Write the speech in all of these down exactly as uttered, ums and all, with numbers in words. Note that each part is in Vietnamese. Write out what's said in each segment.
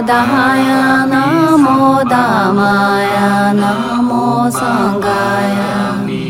Buddhaya, Namo Dhammaya, Namo Sanghaya.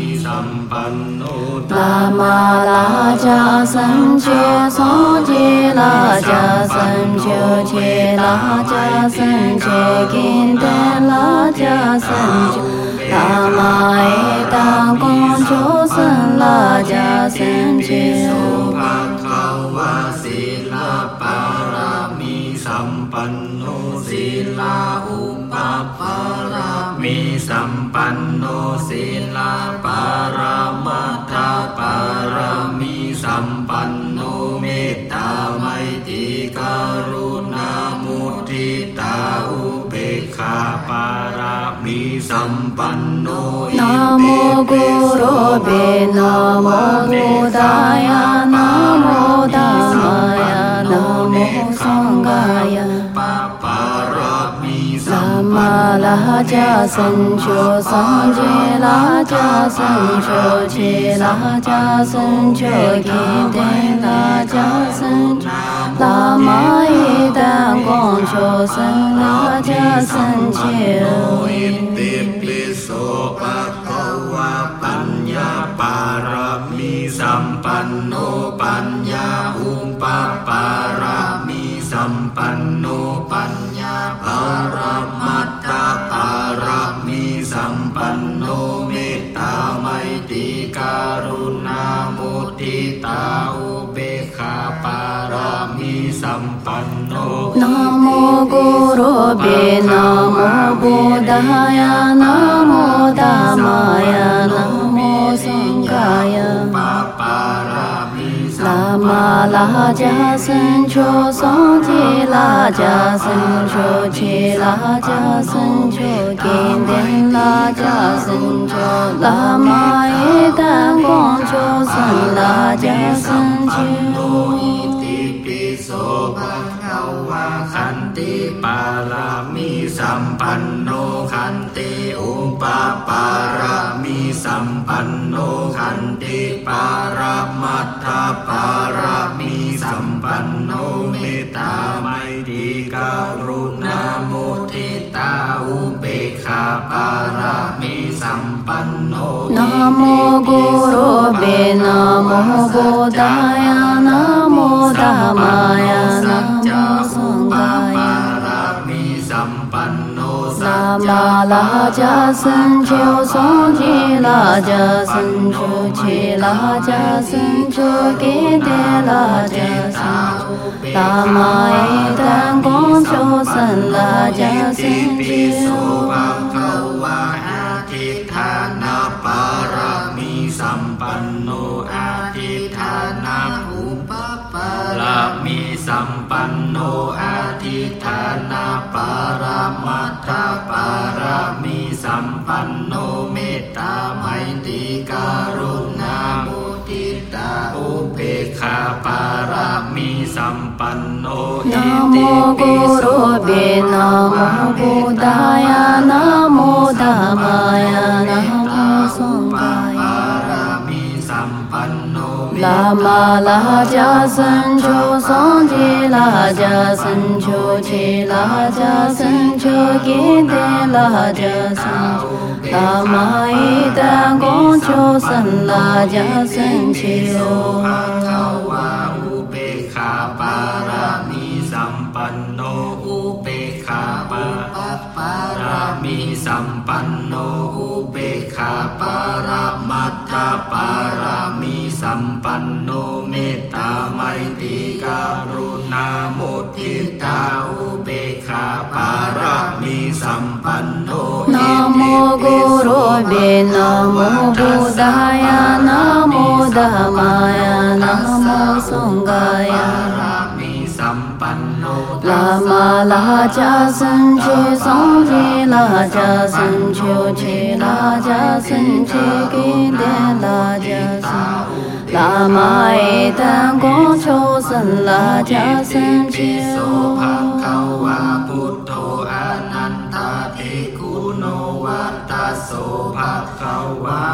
Lama Raja Sanche Sonje Raja Sancho Che Raja Sanche Kinte Raja Sancho Lama Eta Goncho San Raja Sanche Bhakava Sila Parami Sampanno Sila Upaparami Sampanno Sila Paramatha Parami Sampanno Metta Maiti Karuna Mudita Ubekha Parami Sampanno Namo Guru Be Namo Buddhaya Namo Dhammaya Namo Sanghaya Lama Raja Sancho Sanje Raja Sancho Che Raja Sancho Kinte Raja Sancho Lama Ita Goncho San Raja Sancho Iti Piso Bhakava Panya Parami Sampanno Panya Umpa Parami Sampanno Panya Paramatha Parami Sampanno Metta Maiti Karuna Mudita Ubekha Parami Sampanno Namo Guru Be Namo Buddhaya Namo Dhammaya Namo Sanghaya Lama Raja Sancho Sonje Raja Sancho Che Raja Sancho Kinte Raja Sancho Lama Eta Goncho San Raja Sancho Iti Piso Bhakava Khanti Parami Sampanno Khanti Upa Parami Sampanno Khanti Paramatha Parami Sampanno Metta Maiti Karuna Mudita Ubekha Parami Sampanno Namo Guru Be Namo Buddhaya Namo Dhammaya Namo Sanghaya Lama Raja Sancho Sonje Raja Sancho Che Raja Sancho Kinte Raja Sancho Lama Eta Goncho San Raja Sancho Bhakava Atithana Parami Sampanno Atithana Upaparami Sampanno Atithana Paramatha Parami Sampanno Metta Maiti Karuna Mudita Ubekha Parami Sampanno Namo Guru Be Namo Buddhaya Namo Dhammaya Namo Sanghaya Lama Raja Sancho Sonje Raja Sancho Che Raja Sancho Kinte Raja Sancho Lama Ita Goncho San Raja Sancho Bhakava Ubekha Parami Sampanno Ubekha Parami Sampanno Ubekha Paramatha Parami Sampanno Metta Maiti Karuna Mudita Ubekha Parami Sampanno Namo Guru Be Namo Buddhaya Namo Dhammaya Namo Sanghaya Lama Raja Sanche Sonje Raja Sancho Che Raja Sanche Kinte Raja Sancho Lama Eta Goncho San Raja Sancho Bhakava Buddho Ananta Te Kuno Vattaso Bhakava